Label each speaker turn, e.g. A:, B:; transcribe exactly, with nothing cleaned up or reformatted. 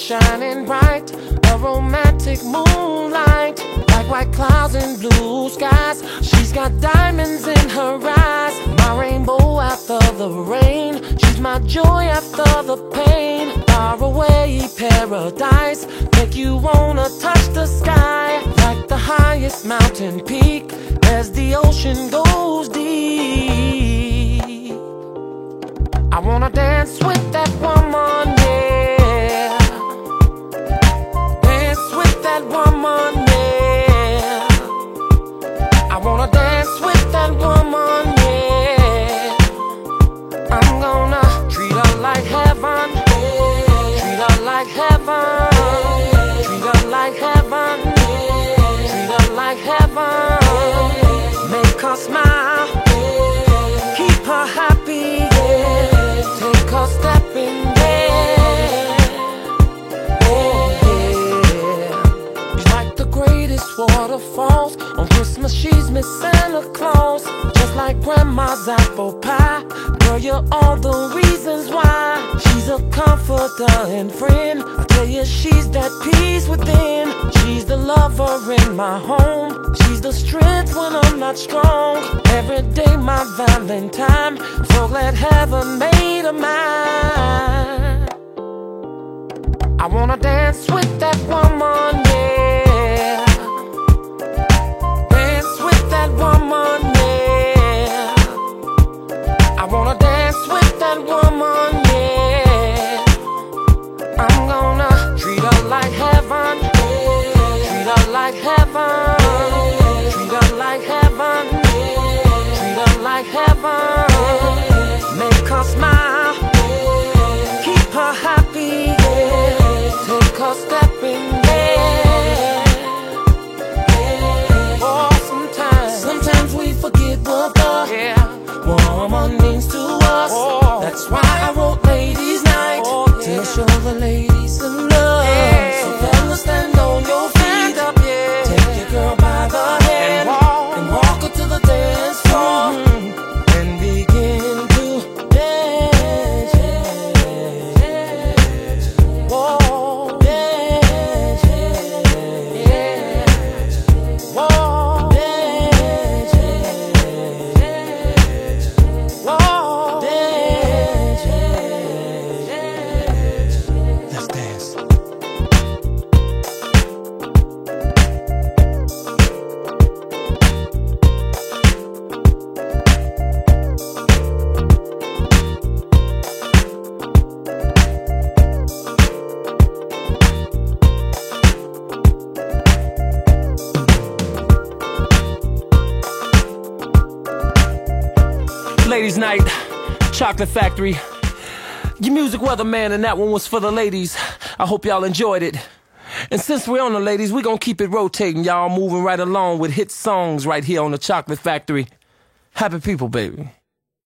A: shining bright, a romantic moonlight, like white clouds and blue skies. She's got diamonds in her eyes, my rainbow after the rain. She's my joy after the pain. Far away paradise, make you wanna touch the sky, like the highest mountain peak as the ocean goes deep. I wanna dance with that woman, yeah. Dance with that woman, yeah. I wanna dance with that woman, yeah. I'm gonna treat her like heaven, treat her like heaven, treat her like heaven, treat her like heaven. Make her smile, keep her happy, take her stepping there. Oh yeah, she's like the greatest waterfalls. On Christmas she's Miss Santa Claus, just like grandma's apple pie. Girl, you're all the reasons why. She's a comforter and friend, I tell you she's that peace within. She's the lover in my home, she's the strength when I'm not strong. Every day my Valentine, so glad heaven made her mine. I wanna dance with that woman, yeah. Dance with that woman, yeah. I wanna dance with that woman, yeah. I'm gonna treat her like heaven, treat her like heaven, treat her like heaven, treat her like heaven. Make her smile, keep her happy, take her stepping there. Oh, sometimes, sometimes we forget what the yeah. woman means to us. Oh. That's why I wrote Ladies' Night, oh, yeah. to show the ladies some love. Yeah. So fellas, stand on your feet up, yeah. Take your girl by the hand and walk, and walk her to the dance floor, mm-hmm. and begin to dance, dance. Whoa, dance, dance. Whoa, dance, dance. Whoa, dance, dance. Let's dance. Ladies' Night, Chocolate Factory. Your music weatherman, and that one was for the ladies. I hope y'all enjoyed it. And since we're on the ladies, we're gonna keep it rotating, y'all, moving right along with hit songs right here on the Chocolate Factory. Happy people, baby.